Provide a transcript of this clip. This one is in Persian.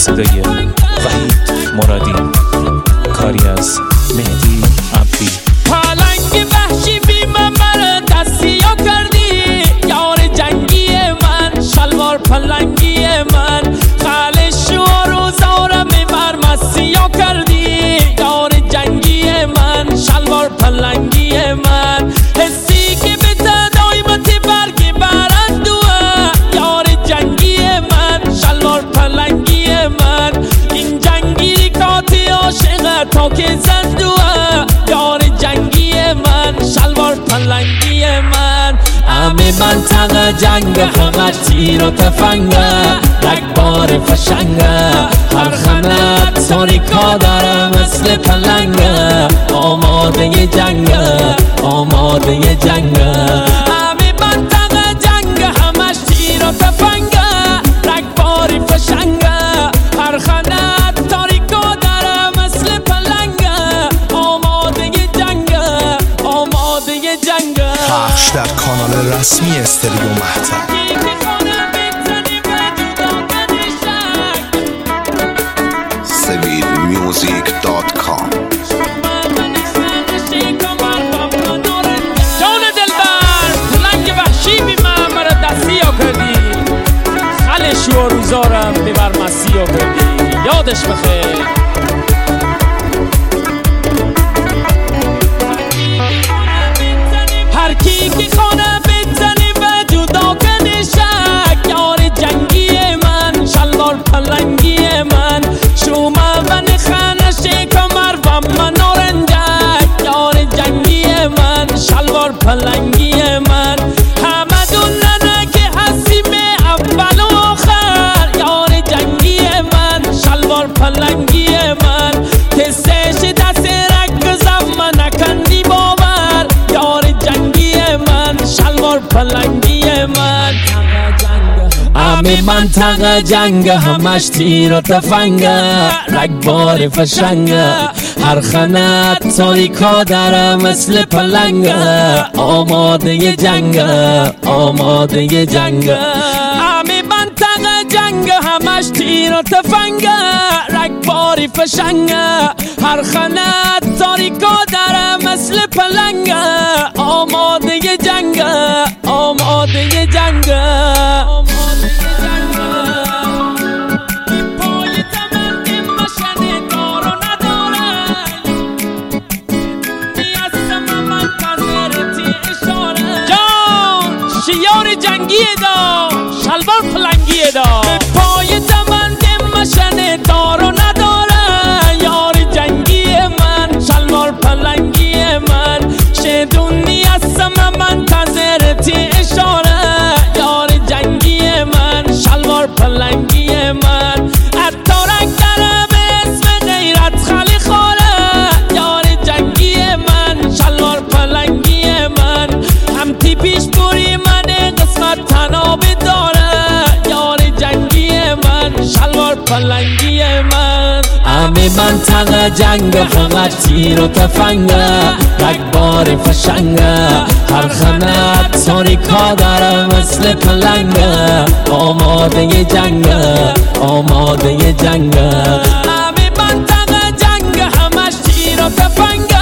صدای وحید مرادی، کاری از مهدی عبدی. پلنگ وحشی بی ممر دستیا کردی، یار جنگی من، شلوار پلنگی من، خالش و روزارم بر مسیا کردی، یار جنگی من، شلوار پلنگی من، حسی که به تدایمت برگ برندوه، یار جنگی من، شلوار پلنگی من، این جنگی کاتی عاشق تا که زندوه، یار جنگی من، شلوار پلنگی من. همه منطقه جنگ فقط تیر و تفنگه، رگبار فشنگه، هر خانت تاریکا داره مثل پلنگه، آماده جنگه، آماده جنگه. همه منطقه جنگ همش تیر و تفنگه، رگبار فشنگه، هر خانت تاریکا داره مثل پلنگه، آماده جنگه، آماده جنگه. پخش در کانال رسمی استریو مهتر. sevilmusic.com. جان دلبر پلنگ وحشی بی من مرا دستیا کردی، خلش و روزارم ببر مسیا کردی، یادش بخیر. هر کی که خانه بزنی و جدا کنی شک، یار جنگی من، شلوار پلنگی من، شوما و نخانه کمر و منارنجک، یار جنگی من، شلوار پلنگی من، همه دوننه که هستیم اول و آخر، یار جنگی من، شلوار پلنگی من، کسش دست رک زم نکندی باور، یار جنگی من، شلوار پلنگی من. همه منطقه جنگ همش تیر و تفنگه، رگبار فشنگه، هر خانت تاریکا داره مثل پلنگه، آماده جنگه، آماده جنگه. همه منطقه جنگ همش تیر و تفنگه، رگبار فشنگه، هر خانت تاریکا داره مثل پلنگه، آماده جنگه، آماده جنگه. شیار جنگی دا، شلوار پلنگی دا، به پای تمند مشن دار و نداره، یار جنگی من، شلوار پلنگی من، شدونی هستم منتظرتی اشاره، یار جنگی من، شلوار پلنگی من، اتارک داره به اسم غیرت خالی خوره، یار جنگی من، شلوار پلنگی من، همتی پیش بوری تناب داره، یار جنگی من، شلوار پلنگی من. همه منطقه جنگ فقط تیر و تفنگه، رگبار فشنگه، هر خانت تاریکا داره مثل پلنگه، آماده جنگه، آماده جنگه. همه منطقه جنگ همش تیر و تفنگه،